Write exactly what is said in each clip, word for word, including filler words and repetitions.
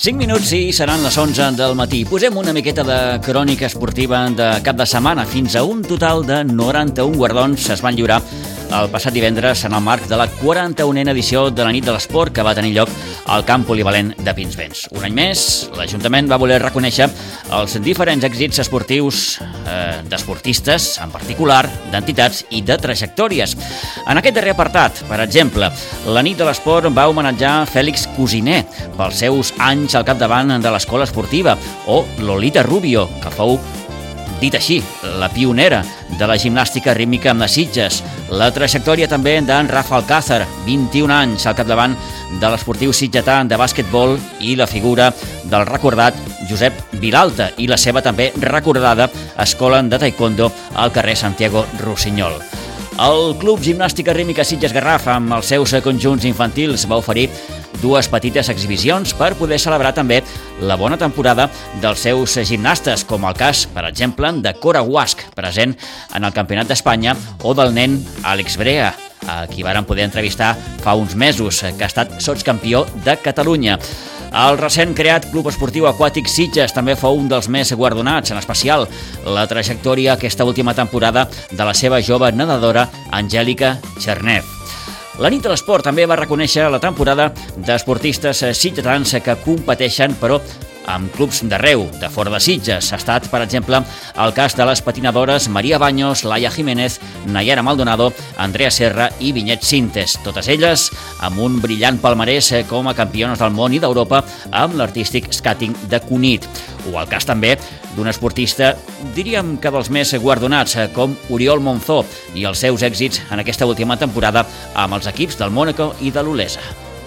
cinc minuts i seran les onze del matí. Posem una miqueta de crònica esportiva de cap de setmana. Fins a un total de noranta-un guardons es van lliurar el passat divendres en el marc de la quaranta-unena edició de la Nit de l'Esport que va tenir lloc al camp polivalent de Pinsbens. Un any més, l'Ajuntament va voler reconèixer els diferents èxits esportius eh, d'esportistes, en particular, d'entitats i de trajectòries. En aquest darrer apartat, per exemple, la Nit de l'Esport va homenatjar Fèlix Cosiner pels seus anys al capdavant de l'escola esportiva, o Lolita Rubio, que fou, dit així, la pionera de la gimnàstica rítmica amb les Sitges. La trajectòria també d'en Rafa Alcázar, vint-i-un anys al capdavant de l'esportiu sitgetà de bàsquetbol, i la figura del recordat Josep Vilalta i la seva també recordada escola de taekwondo al carrer Santiago Rossinyol. El Club Gimnàstica Rítmica Sitges Garraf, amb els seus conjunts infantils, va oferir dues petites exhibicions per poder celebrar també la bona temporada dels seus gimnastes, com el cas, per exemple, de Cora Guasch, present en el Campionat d'Espanya, o del nen Àlex Brea, a qui varen poder entrevistar fa uns mesos, que ha estat sotscampió de Catalunya. El recent creat Club Esportiu Aquàtic Sitges també fou un dels més guardonats, en especial la trajectòria aquesta última temporada de la seva jove nedadora Angèlica Chernev. La Nit de l'Esport també va reconèixer la temporada d'esportistes sitgetans que competeixen, però amb clubs d'arreu, de fora de Sitges. Ha estat, per exemple, el cas de les patinadores Maria Baños, Laia Jiménez, Nayara Maldonado, Andrea Serra i Vinyet Sintes, totes elles amb un brillant palmarès com a campiones del món i d'Europa amb l'Artistic Skating de Cunit. O el cas també d'un esportista, diríem que dels més guardonats, com Oriol Monzó, i els seus èxits en aquesta última temporada amb els equips del Mónaco i de l'Olesa.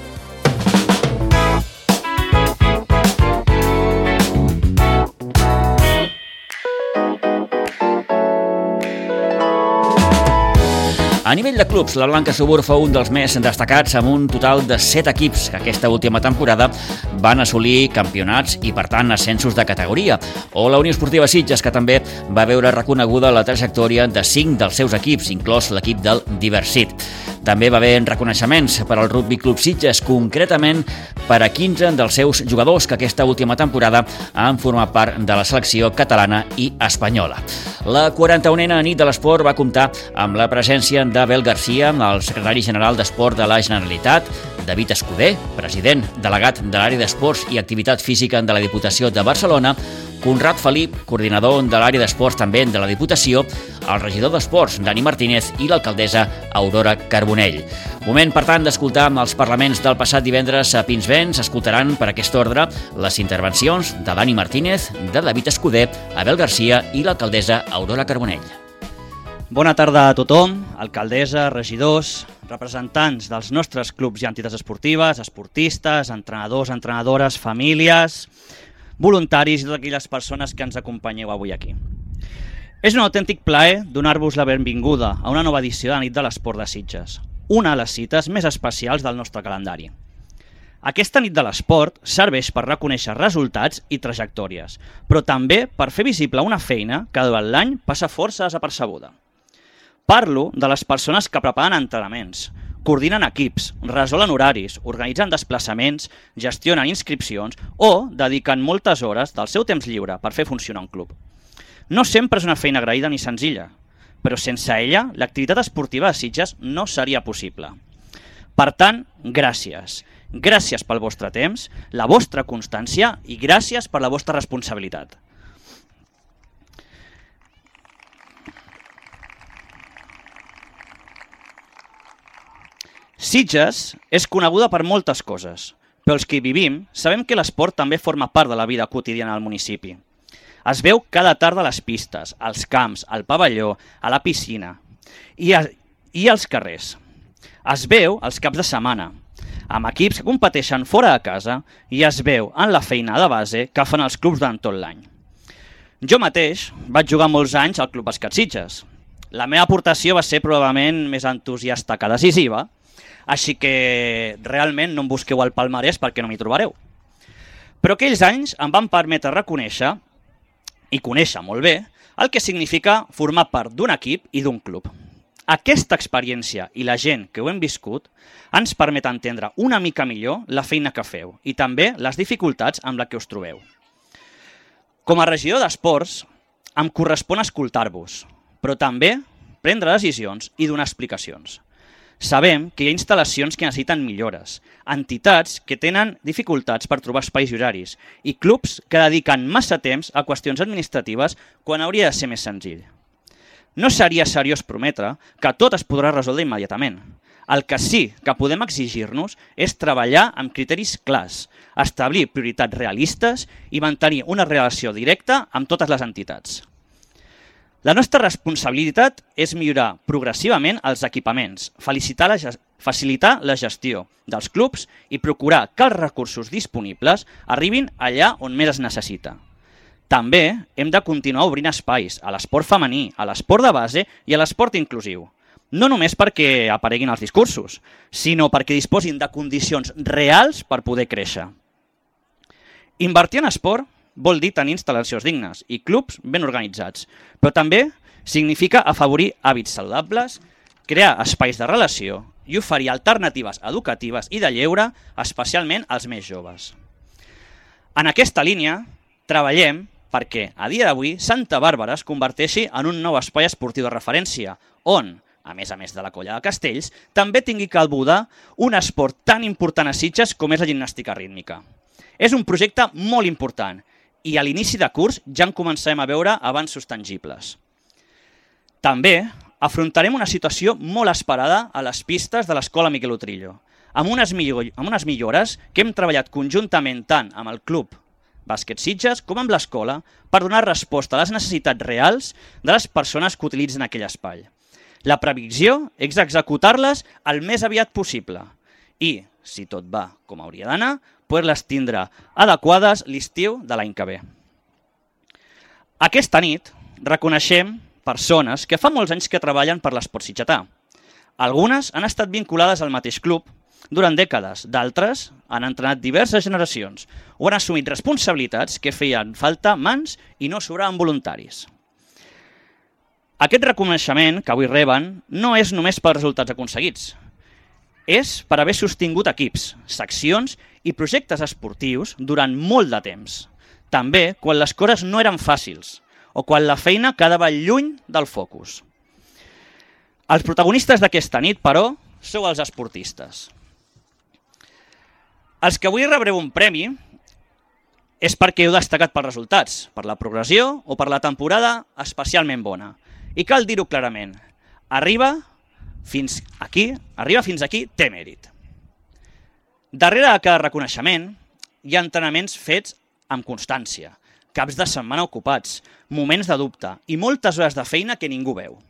A nivell de clubs, la Blanca Subur fou un dels més destacats, amb un total de set equips que aquesta última temporada van assolir campionats i, per tant, ascensos de categoria. O la Unió Esportiva Sitges, que també va veure reconeguda la trajectòria de cinc dels seus equips, inclòs l'equip del Diversit. També va haver reconeixements per al Rugby Club Sitges, concretament per a quinze dels seus jugadors que aquesta última temporada han format part de la selecció catalana i espanyola. La quaranta-unena Nit de l'Esport va comptar amb la presència d'Abel Garcia, el secretari general d'Esport de la Generalitat, David Escudé, president delegat de l'àrea d'Esports i Activitat Física de la Diputació de Barcelona, Conrad Felip, coordinador de l'àrea d'Esports també de la Diputació, el regidor d'Esports, Dani Martínez, i l'alcaldessa Aurora Carbonell. Moment, per tant, d'escoltar els parlaments del passat divendres a Pinsbens. Escoltaran per aquest ordre les intervencions de Dani Martínez, de David Escudé, Abel Garcia i l'alcaldessa Aurora Carbonell. Bona tarda a tothom, alcaldessa, regidors, representants dels nostres clubs i entitats esportives, esportistes, entrenadors, entrenadores, famílies, voluntaris i totes aquelles persones que ens acompanyeu avui aquí. És un autèntic plaer donar-vos la benvinguda a una nova edició de la Nit de l'Esport de Sitges, una de les cites més especials del nostre calendari. Aquesta Nit de l'Esport serveix per reconèixer resultats i trajectòries, però també per fer visible una feina que durant l'any passa força desapercebuda. Parlo de les persones que preparen entrenaments, coordinen equips, resolen horaris, organitzen desplaçaments, gestionen inscripcions o dediquen moltes hores del seu temps lliure per fer funcionar un club. No sempre és una feina agraïda ni senzilla, però sense ella l'activitat esportiva de Sitges no seria possible. Per tant, gràcies. Gràcies pel vostre temps, la vostra constància i gràcies per la vostra responsabilitat. Sitges és coneguda per moltes coses, però els que hi vivim sabem que l'esport també forma part de la vida quotidiana del municipi. Es veu cada tarda a les pistes, als camps, al pavelló, a la piscina i, a, i als carrers. Es veu als caps de setmana, amb equips que competeixen fora de casa, i es veu en la feina de base que fan els clubs durant tot l'any. Jo mateix vaig jugar molts anys al Club Bàsquet Sitges. La meva aportació va ser probablement més entusiasta que decisiva, així que realment no em busqueu al palmarès perquè no m'hi trobareu. Però aquells anys em van permetre reconèixer i conèixer molt bé el que significa formar part d'un equip i d'un club. Aquesta experiència i la gent que ho hem viscut ens permet entendre una mica millor la feina que feu i també les dificultats amb les que us trobeu. Com a regidor d'esports, em correspon escoltar-vos, però també prendre decisions i donar explicacions. Sabem que hi ha instal·lacions que necessiten millores, entitats que tenen dificultats per trobar espais i horaris i clubs que dediquen massa temps a qüestions administratives quan hauria de ser més senzill. No seria seriós prometre que tot es podrà resoldre immediatament. El que sí que podem exigir-nos és treballar amb criteris clars, establir prioritats realistes i mantenir una relació directa amb totes les entitats. La nostra responsabilitat és millorar progressivament els equipaments, facilitar la, facilitar la gestió dels clubs i procurar que els recursos disponibles arribin allà on més es necessita. També hem de continuar obrint espais a l'esport femení, a l'esport de base i a l'esport inclusiu. No només perquè apareguin els discursos, sinó perquè disposin de condicions reals per poder créixer. Invertir en esport vol dir tenir instal·lacions dignes i clubs ben organitzats, però també significa afavorir hàbits saludables, crear espais de relació i oferir alternatives educatives i de lleure, especialment als més joves. En aquesta línia, treballem perquè a dia d'avui Santa Bàrbara es converteixi en un nou espai esportiu de referència, on, a més a més de la Colla de Castells, també tingui cabuda un esport tan important a Sitges com és la gimnàstica rítmica. És un projecte molt important i a l'inici de curs ja en començarem a veure avanços tangibles. També afrontarem una situació molt esperada a les pistes de l'Escola Miquel Utrillo, amb unes, millor, amb unes millores que hem treballat conjuntament tant amb el Club Bàsquet Sitges com amb l'escola per donar resposta a les necessitats reals de les persones que utilitzen aquell espai. La previsió és executar-les el més aviat possible i, si tot va com hauria d'anar, poder-les tindre adequades l'estiu de l'any que ve. Aquesta nit reconeixem persones que fa molts anys que treballen per l'esport sitgetà. Algunes han estat vinculades al mateix club durant dècades, d'altres han entrenat diverses generacions o han assumit responsabilitats que feien falta mans i no sobraven voluntaris. Aquest reconeixement que avui reben no és només pels resultats aconseguits, és per haver sostingut equips, seccions i projectes esportius durant molt de temps, també quan les coses no eren fàcils o quan la feina quedava lluny del focus. Els protagonistes d'aquesta nit, però, sou els esportistes. Els que avui rebreu un premi és perquè heu destacat pels resultats, per la progressió o per la temporada especialment bona. I cal dir-ho clarament, arriba fins aquí, arriba fins aquí té mèrit. Darrere de cada reconeixement hi ha entrenaments fets amb constància, caps de setmana ocupats, moments de dubte i moltes hores de feina que ningú veu.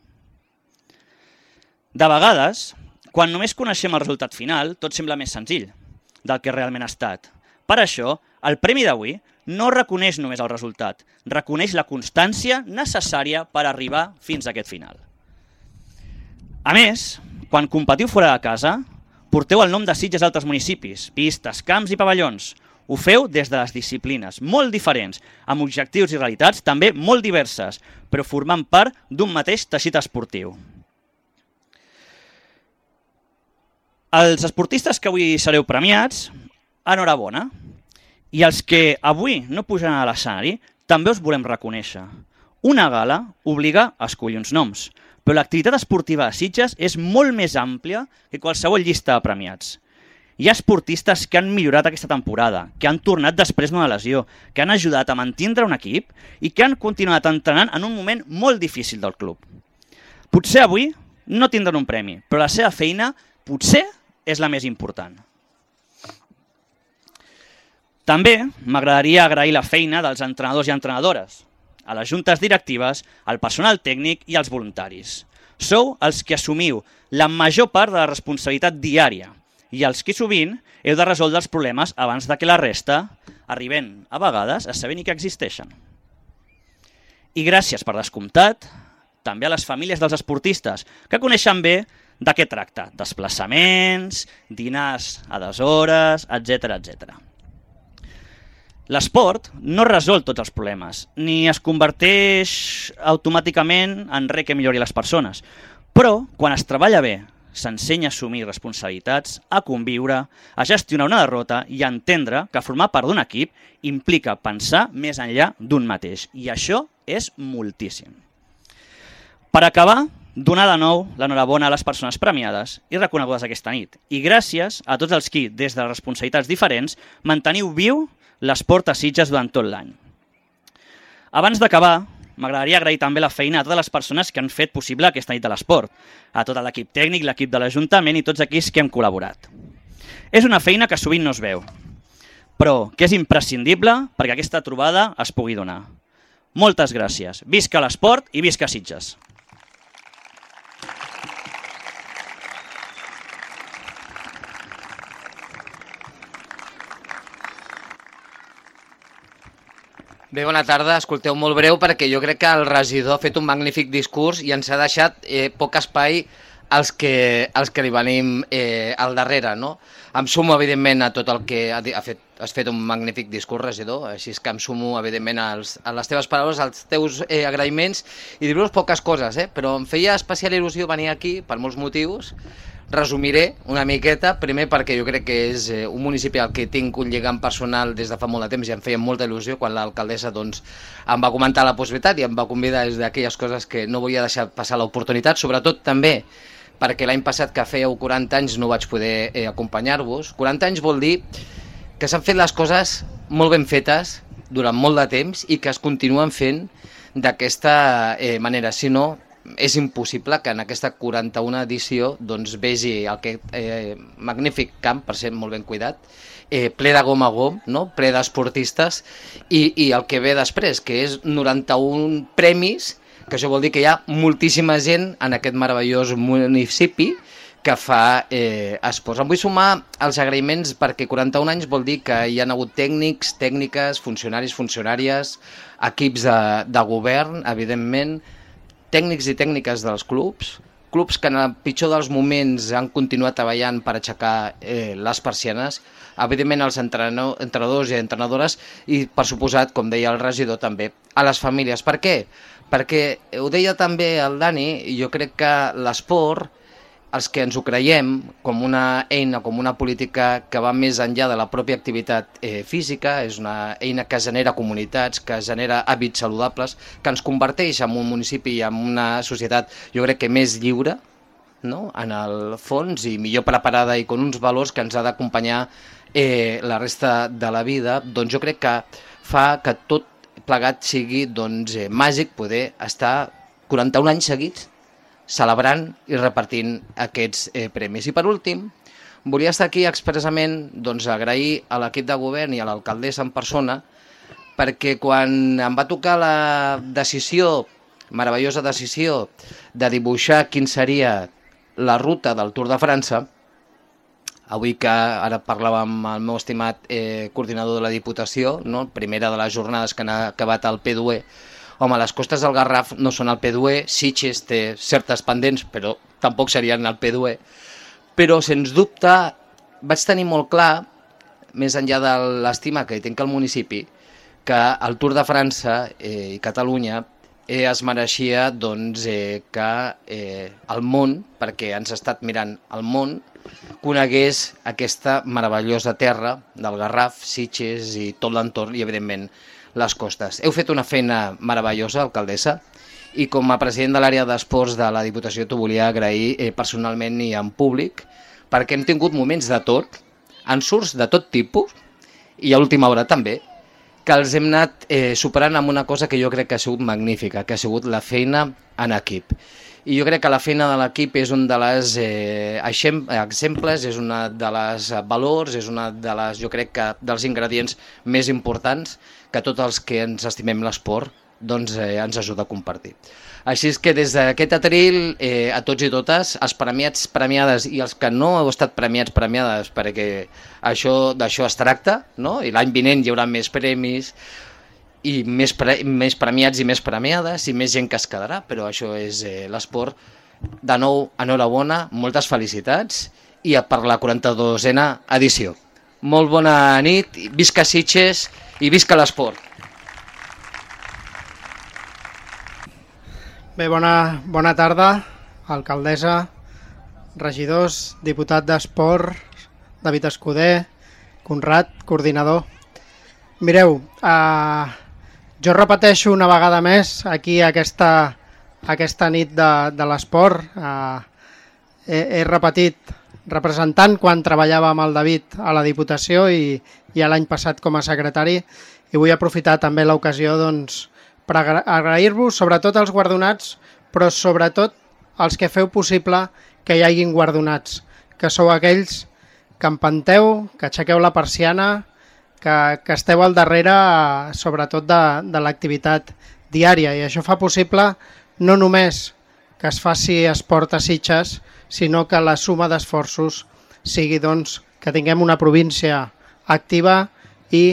De vegades, quan només coneixem el resultat final, tot sembla més senzill del que realment ha estat. Per això, el premi d'avui no reconeix només el resultat, reconeix la constància necessària per arribar fins a aquest final. A més, quan competiu fora de casa, porteu el nom de Sitges a altres municipis, pistes, camps i pavellons. Ho feu des de les disciplines molt diferents, amb objectius i realitats també molt diverses, però formant part d'un mateix teixit esportiu. Els esportistes que avui sereu premiats, enhorabona. I els que avui no pujaran a l'escenari, també us volem reconèixer. Una gala obliga a escollir uns noms, però l'activitat esportiva de Sitges és molt més àmplia que qualsevol llista de premiats. Hi ha esportistes que han millorat aquesta temporada, que han tornat després d'una lesió, que han ajudat a mantindre un equip i que han continuat entrenant en un moment molt difícil del club. Potser avui no tindran un premi, però la seva feina potser és la més important. També m'agradaria agrair la feina dels entrenadors i entrenadores, a les juntes directives, al personal tècnic i als voluntaris. Sou els que assumiu la major part de la responsabilitat diària i els que sovint heu de resoldre els problemes abans de que la resta arriben a vegades a saber ni que existeixen. I gràcies per descomptat també a les famílies dels esportistes que coneixen bé de què tracta, desplaçaments, dinars a deshores, etcètera, etcètera. L'esport no resol tots els problemes, ni es converteix automàticament en res que millori les persones, Però, quan es treballa bé, s'ensenya a assumir responsabilitats, a conviure, a gestionar una derrota i a entendre que formar part d'un equip implica pensar més enllà d'un mateix. I això és moltíssim. Per acabar, donar de nou l'enhorabona a les persones premiades i reconegudes aquesta nit. I gràcies a tots els qui, des de responsabilitats diferents, manteniu viu l'esport a Sitges durant tot l'any. Abans d'acabar, m'agradaria agrair també la feina a totes les persones que han fet possible aquesta nit de l'esport, a tot l'equip tècnic, l'equip de l'Ajuntament i tots aquells que hem col·laborat. És una feina que sovint no es veu, però que és imprescindible perquè aquesta trobada es pugui donar. Moltes gràcies. Visca l'esport i visca Sitges. Bé, bona tarda. Escolteu, molt breu perquè jo crec que el regidor ha fet un magnífic discurs i ens ha deixat eh, poc espai als que, als que li venim eh, al darrere, no? Em sumo, evidentment, a tot el que ha, ha fet. Has fet un magnífic discurs, regidor, així és que em sumo, evidentment, als, a les teves paraules, als teus eh, agraïments i dir-vos poques coses, eh? Però em feia especial il·lusió venir aquí per molts motius. Resumiré una miqueta, primer perquè jo crec que és eh, un municipi al que tinc un lligam personal des de fa molt de temps i em feia molta il·lusió quan l'alcaldessa doncs, em va comentar la possibilitat i em va convidar des d'aquelles coses que no volia deixar passar l'oportunitat, sobretot també perquè l'any passat que fèieu quaranta anys no vaig poder eh, acompanyar-vos. quaranta anys vol dir que s'han fet les coses molt ben fetes durant molt de temps i que es continuen fent d'aquesta eh, manera, si no és impossible que en aquesta quaranta-una edició doncs, vegi aquest eh, magnífic camp, per ser molt ben cuidat, eh, ple de gom a gom, no? Ple d'esportistes, i, i el que ve després, que és noranta-un premis, que això vol dir que hi ha moltíssima gent en aquest meravellós municipi que fa eh, esports. Em vull sumar als agraïments perquè quaranta-un anys vol dir que hi ha hagut tècnics, tècniques, funcionaris, funcionàries, equips de, de govern, evidentment, tècnics i tècniques dels clubs, clubs que en el pitjor dels moments han continuat treballant per aixecar eh, les persianes, evidentment els entrenadors i entrenadores i, per suposat, com deia el regidor, també a les famílies. Per què? Perquè, ho deia també el Dani, jo crec que l'esport, els que ens ho creiem com una eina, com una política que va més enllà de la pròpia activitat eh, física, és una eina que genera comunitats, que genera hàbits saludables, que ens converteix en un municipi i en una societat, jo crec que més lliure, no? En el fons, i millor preparada i amb uns valors que ens ha d'acompanyar eh, la resta de la vida, doncs jo crec que fa que tot plegat sigui doncs, eh, màgic poder estar quaranta-un anys seguits celebrant i repartint aquests eh, premis. I per últim, volia estar aquí expressament doncs, agrair a l'equip de govern i a l'alcaldessa en persona perquè quan em va tocar la decisió, meravellosa decisió, de dibuixar quin seria la ruta del Tour de França, avui que ara parlàvem amb el meu estimat eh, coordinador de la Diputació, no? Primera de les jornades que han acabat al P D U E, home, les costes del Garraf no són el P D U E, Sitges té certes pendents, però tampoc serien el P D U E. Però, sens dubte, vaig tenir molt clar, més enllà de l'estima que hi tinc al municipi, que el Tour de França eh, i Catalunya eh, es mereixia doncs, eh, que eh, el món, perquè ens ha estat mirant el món, conegués aquesta meravellosa terra del Garraf, Sitges i tot l'entorn i, evidentment, les costes. Heu fet una feina meravellosa, alcaldessa, i com a president de l'àrea d'esports de la Diputació t'ho volia agrair eh, personalment i en públic, perquè hem tingut moments de tot, ensurts de tot tipus, i a última hora també, que els hem anat eh, superant amb una cosa que jo crec que ha sigut magnífica, que ha sigut la feina en equip. I jo crec que la feina de l'equip és un de les eh, exemples, és una de les valors, és una de les, jo crec que dels ingredients més importants que tots els que ens estimem l'esport doncs, eh, ens ajuda a compartir. Així és que des d'aquest atril, eh, a tots i totes, els premiats, premiades i els que no heu estat premiats, premiades, perquè això d'això es tracta, no? I l'any vinent hi haurà més premis, i més, pre més premiats i més premiades i més gent que es quedarà, però això és eh, l'esport. De nou, enhorabona, moltes felicitats i per la quaranta-dosena edició. Molt bona nit, visca Sitges i visca l'esport. Bé, bona, bona tarda alcaldessa, regidors, diputat d'Esport, David Escuder, Conrad, coordinador. Mireu, eh, jo repeteixo una vegada més aquí aquesta, aquesta nit de, de l'esport. Eh, he, he repetit representant quan treballava amb el David a la Diputació i, i l'any passat com a secretari, i vull aprofitar també l'ocasió doncs, per agrair-vos sobretot als guardonats, però sobretot als que feu possible que hi hagin guardonats, que sou aquells que empanteu, que aixequeu la persiana, que, que esteu al darrere sobretot de, de l'activitat diària, i això fa possible no només que es faci esport a Sitges, sinó que la suma d'esforços sigui doncs, que tinguem una província activa i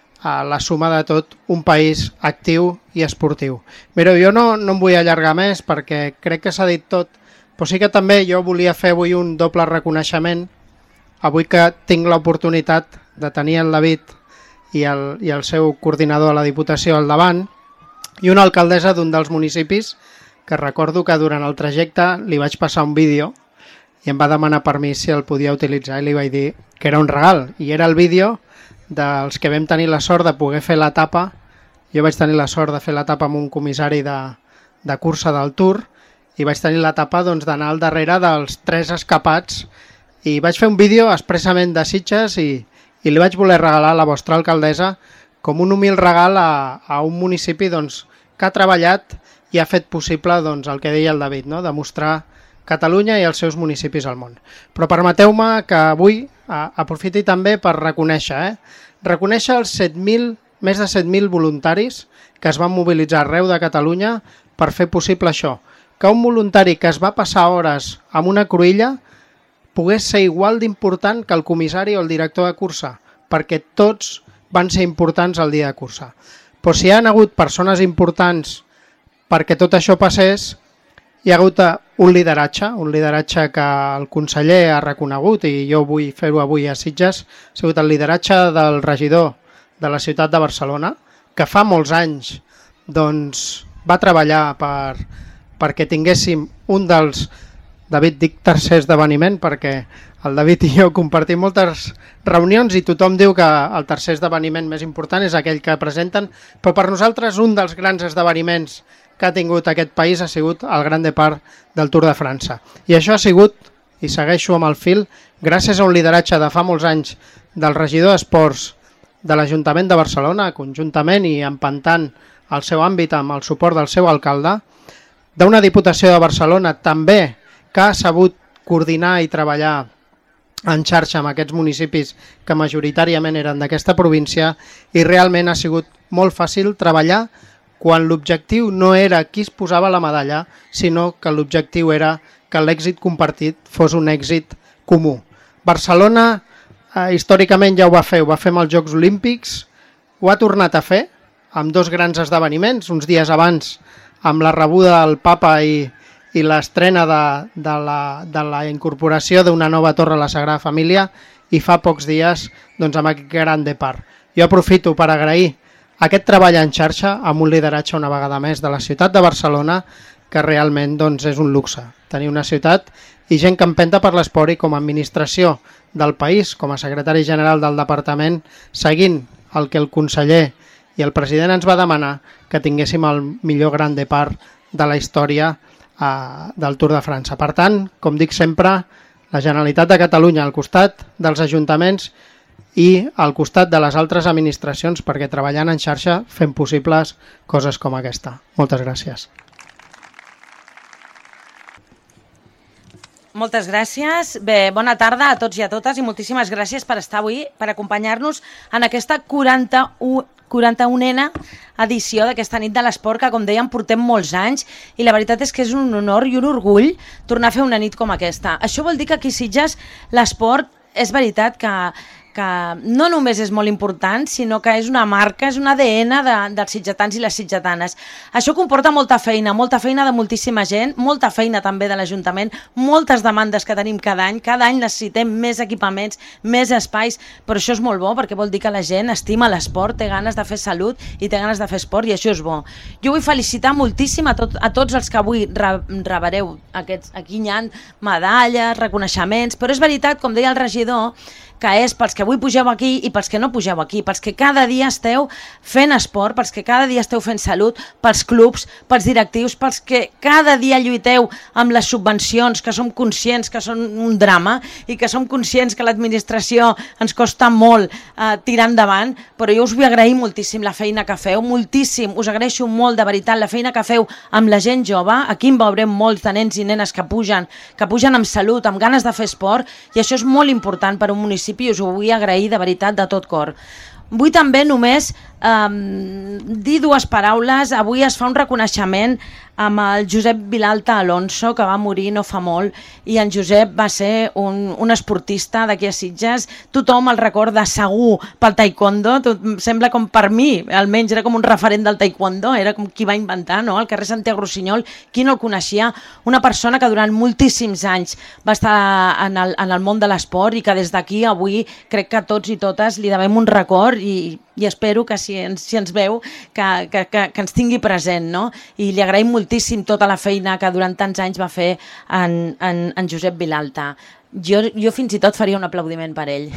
a la suma de tot un país actiu i esportiu. Mireu, jo no, no em vull allargar més perquè crec que s'ha dit tot, però sí que també jo volia fer avui un doble reconeixement, avui que tinc l'oportunitat de tenir el David i el, i el seu coordinador a la Diputació al davant, i una alcaldessa d'un dels municipis que recordo que durant el trajecte li vaig passar un vídeo i em va demanar permís si el podia utilitzar i li vaig dir que era un regal, i era el vídeo dels que vam tenir la sort de poder fer l'etapa. Jo vaig tenir la sort de fer l'etapa amb un comissari de, de cursa del Tour i vaig tenir l'etapa doncs, d'anar al darrere dels tres escapats, i vaig fer un vídeo expressament de Sitges i, i li vaig voler regalar a la vostra alcaldessa com un humil regal a, a un municipi doncs, que ha treballat i ha fet possible doncs, el que deia el David, no? Demostrar Catalunya i els seus municipis al món. Però permeteu-me que avui a, aprofiti també per reconèixer, eh? reconèixer els set mil, més de set mil voluntaris que es van mobilitzar arreu de Catalunya per fer possible això. Que un voluntari que es va passar hores amb una cruïlla pogués ser igual d'important que el comissari o el director de cursa, perquè tots van ser importants el dia de cursa. Però si hi ha hagut persones importants perquè tot això passés, hi ha hagut un lideratge, un lideratge que el conseller ha reconegut, i jo vull fer-ho avui a Sitges, ha sigut el lideratge del regidor de la ciutat de Barcelona, que fa molts anys doncs, va treballar per, perquè tinguéssim un dels, David, dic tercer esdeveniment, perquè el David i jo compartim moltes reunions i tothom diu que el tercer esdeveniment més important és aquell que presenten, però per nosaltres un dels grans esdeveniments que ha tingut aquest país ha sigut el Gran Depart del Tour de França. I això ha sigut, i segueixo amb el fil, gràcies a un lideratge de fa molts anys del regidor d'Esports de l'Ajuntament de Barcelona, conjuntament i empantant el seu àmbit amb el suport del seu alcalde, d'una Diputació de Barcelona també que ha sabut coordinar i treballar en xarxa amb aquests municipis que majoritàriament eren d'aquesta província, i realment ha sigut molt fàcil treballar quan l'objectiu no era qui es posava la medalla, sinó que l'objectiu era que l'èxit compartit fos un èxit comú. Barcelona eh, històricament ja ho va fer, ho va fer amb els Jocs Olímpics, ho ha tornat a fer amb dos grans esdeveniments, uns dies abans amb la rebuda del papa i, i l'estrena de, de, la, de la incorporació d'una nova torre a la Sagrada Família, i fa pocs dies doncs, amb aquest Gran Depart. Jo aprofito per agrair aquest treball en xarxa amb un lideratge una vegada més de la ciutat de Barcelona, que realment doncs, és un luxe. Tenir una ciutat i gent que empenta per l'esport, i com a administració del país, com a secretari general del departament, seguint el que el conseller i el president ens va demanar, que tinguéssim el millor Gran Depart de la història eh, del Tour de França. Per tant, com dic sempre, la Generalitat de Catalunya al costat dels ajuntaments i al costat de les altres administracions, perquè treballant en xarxa fem possibles coses com aquesta. Moltes gràcies. Moltes gràcies. Bé, bona tarda a tots i a totes i moltíssimes gràcies per estar avui, per acompanyar-nos en aquesta quaranta-unena edició d'aquesta nit de l'esport, que com dèiem portem molts anys, i la veritat és que és un honor i un orgull tornar a fer una nit com aquesta. Això vol dir que aquí a Sitges l'esport és veritat que que no només és molt important, sinó que és una marca, és un A D N de, dels sitgetans i les sitgetanes. Això comporta molta feina, molta feina de moltíssima gent, molta feina també de l'Ajuntament, moltes demandes que tenim cada any, cada any necessitem més equipaments, més espais, però això és molt bo perquè vol dir que la gent estima l'esport, té ganes de fer salut i té ganes de fer esport i això és bo. Jo vull felicitar moltíssim a, tot, a tots els que avui re, rebreu aquests, aquí hi ha medalles, reconeixements, però és veritat, com deia el regidor, que és pels que avui pugeu aquí i pels que no pugeu aquí, pels que cada dia esteu fent esport, pels que cada dia esteu fent salut, pels clubs, pels directius, pels que cada dia lluiteu amb les subvencions, que som conscients que són un drama i que som conscients que l'administració ens costa molt eh, tirar endavant, però jo us vull agrair moltíssim la feina que feu, moltíssim, us agraeixo molt de veritat la feina que feu amb la gent jove, aquí en veurem molts de nens i nenes que pugen, que pugen amb salut, amb ganes de fer esport, i això és molt important per un municipi i us ho vull agrair de veritat de tot cor. Vull també només eh, dir dues paraules. Avui es fa un reconeixement amb el Josep Vilalta Alonso, que va morir no fa molt, i en Josep va ser un, un esportista d'aquí a Sitges. Tothom el recorda segur pel taekwondo, tot, sembla com per mi, almenys era com un referent del taekwondo, era com qui va inventar, no? Al carrer Santiago Rossinyol, qui no el coneixia? Una persona que durant moltíssims anys va estar en el, en el món de l'esport i que des d'aquí avui crec que tots i totes li devem un record i, i espero que si ens, si ens veu que, que, que, que ens tingui present, no? I li agraïm moltíssim tota la feina que durant tants anys va fer en, en, en Josep Vilalta. Jo, jo fins i tot faria un aplaudiment per ell.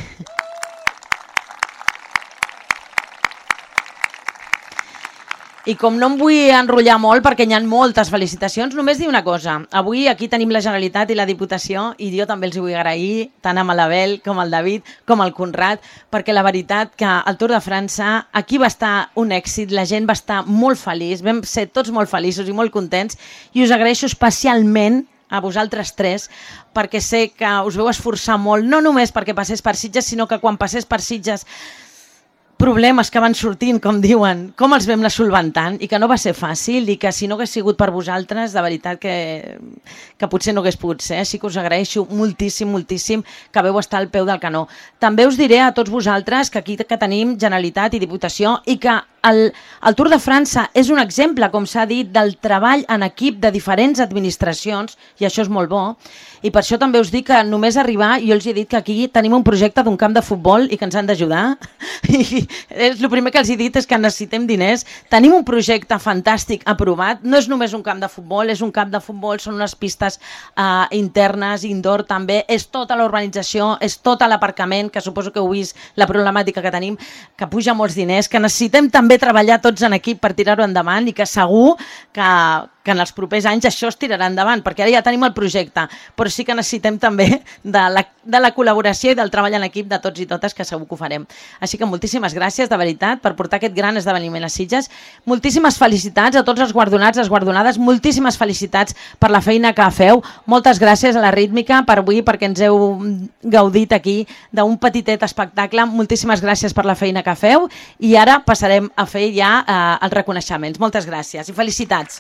I com no em vull enrotllar molt perquè hi ha moltes felicitacions, només dir una cosa. Avui aquí tenim la Generalitat i la Diputació i jo també els vull agrair tant a l'Abel com al David com al Conrad, perquè la veritat que el Tour de França aquí va estar un èxit, la gent va estar molt feliç, vam ser tots molt feliços i molt contents i us agraeixo especialment a vosaltres tres, perquè sé que us veu esforçar molt, no només perquè passés per Sitges, sinó que quan passés per Sitges problemes que van sortint, com diuen, com els vam anar solventant i que no va ser fàcil i que si no hagués sigut per vosaltres, de veritat que, que potser no hagués pogut ser. Així que us agraeixo moltíssim, moltíssim que veu estar al peu del canó. També us diré a tots vosaltres que aquí que tenim Generalitat i Diputació i que el, el Tour de França és un exemple, com s'ha dit, del treball en equip de diferents administracions i això és molt bo. I per això també us dic que només arribar, jo els he dit que aquí tenim un projecte d'un camp de futbol i que ens han d'ajudar. I és, el primer que els he dit és que necessitem diners. Tenim un projecte fantàstic aprovat. No és només un camp de futbol, és un camp de futbol, són unes pistes uh, internes, indoor també. És tota la urbanització, és tot l'aparcament, que suposo que heu vist la problemàtica que tenim, que puja molts diners, que necessitem també treballar tots en equip per tirar-ho endavant i que segur que... que en els propers anys això es tirarà endavant, perquè ara ja tenim el projecte, però sí que necessitem també de la, de la col·laboració i del treball en equip de tots i totes, que segur que ho farem. Així que moltíssimes gràcies, de veritat, per portar aquest gran esdeveniment a Sitges. Moltíssimes felicitats a tots els guardonats, les guardonades, moltíssimes felicitats per la feina que feu. Moltes gràcies a la Rítmica per avui, perquè ens heu gaudit aquí d'un petitet espectacle. Moltíssimes gràcies per la feina que feu i ara passarem a fer ja eh, els reconeixements. Moltes gràcies i felicitats.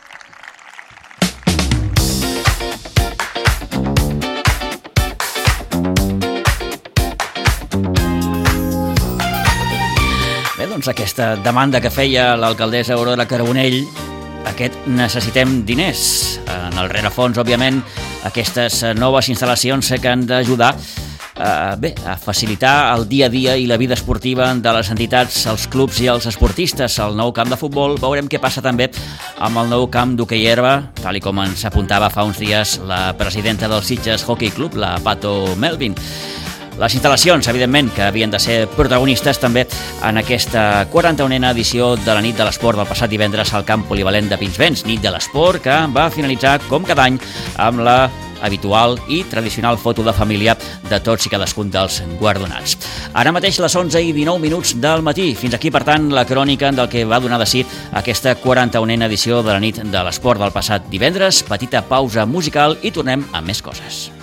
Bé, doncs aquesta demanda que feia l'alcaldessa Aurora Carbonell, aquest necessitem diners. En el rerefons, òbviament, aquestes noves instal·lacions que han d'ajudar eh, bé, a facilitar el dia a dia i la vida esportiva de les entitats, els clubs i els esportistes. El nou camp de futbol, veurem què passa també amb el nou camp d'hoquei herba, tal com ens apuntava fa uns dies la presidenta del Sitges Hockey Club, la Pato Melvin. Les instal·lacions, evidentment, que havien de ser protagonistes també en aquesta quaranta-unena edició de la nit de l'esport del passat divendres al camp polivalent de Pinsbens, nit de l'esport que va finalitzar, com cada any, amb la habitual i tradicional foto de família de tots i cadascun dels guardonats. Ara mateix les onze i dinou minuts del matí. Fins aquí, per tant, la crònica del que va donar de si aquesta quaranta-unena edició de la nit de l'esport del passat divendres. Petita pausa musical i tornem amb més coses.